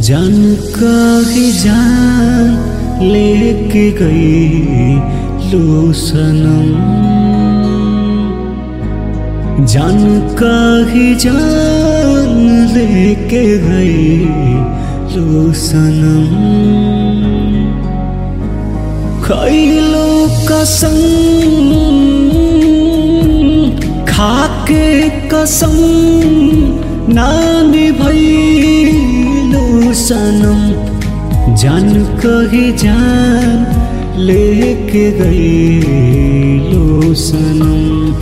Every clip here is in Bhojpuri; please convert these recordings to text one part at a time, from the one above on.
जान कहीं जान लेके गई लो सनम, जान कहीं जान लेके गई लो सनम। खइलो कसम खाके कसम ना निभइलो सनम, जान कहीं जान लेके गइलो सनम।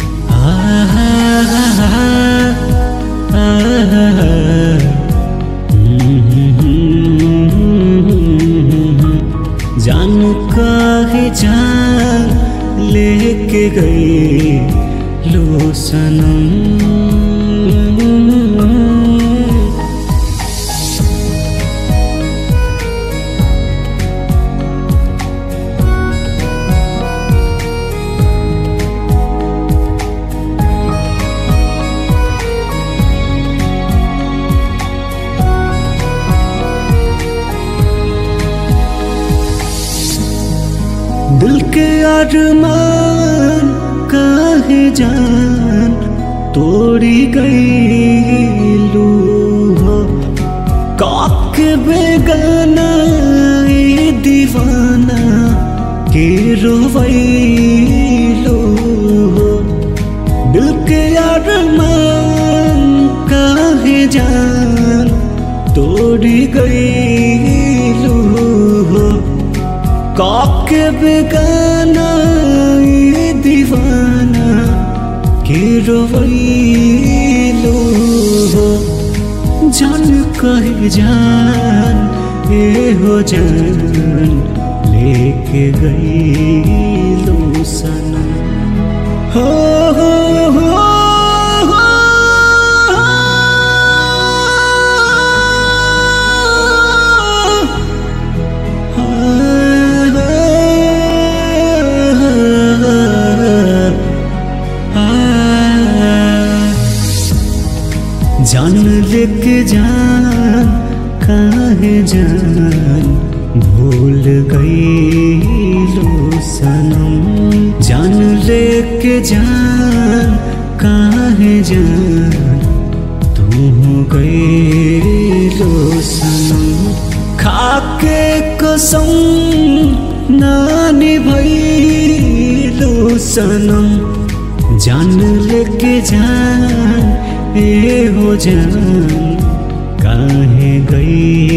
जान कहीं जान लेके गइलो सनम। दिल के अरमान काहे जान तोड़ी गइलू हो, काके बेगाना ये दीवाना के रोवैलू हो। दिल के अरमान काहे जान तोड़ी गइलू हो, काके बेगाना ये दीवाना के रोवैलो हो। जान कहे जान ए हो जान लेके गइलो सनम। हो जान लेके जान काहे जान भूल गइलो सनम, जान लेके जान काहे जान तू गइलो सनम। खाके कसम ना निभइलो सनम, जान लेके जान ए हो जान काहे गई